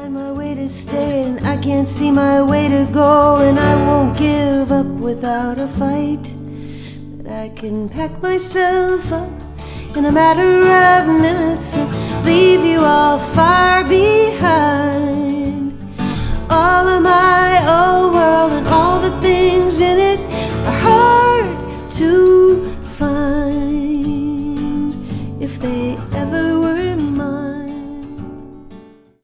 find my way to stay, and I can't see my way to go, and I won't give up without a fight. But I can pack myself up in a matter of minutes and leave you all far behind.